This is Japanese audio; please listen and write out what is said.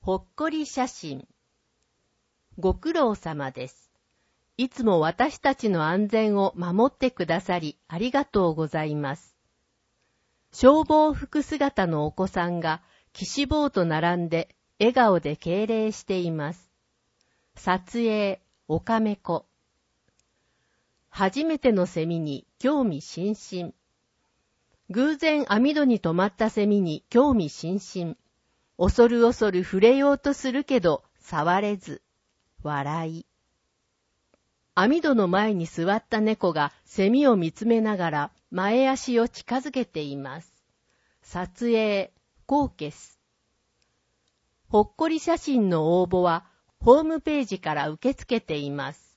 ほっこり写真。ご苦労様です。いつも私たちの安全を守ってくださりありがとうございます。消防服姿のお子さんが岸棒と並んで笑顔で敬礼しています。撮影、おかめこ。初めてのセミに興味津々。偶然網戸に止まったセミに興味津々。恐る恐る触れようとするけど触れず。笑い。網戸の前に座った猫がセミを見つめながら前足を近づけています。撮影、コーケス。ほっこり写真の応募はホームページから受け付けています。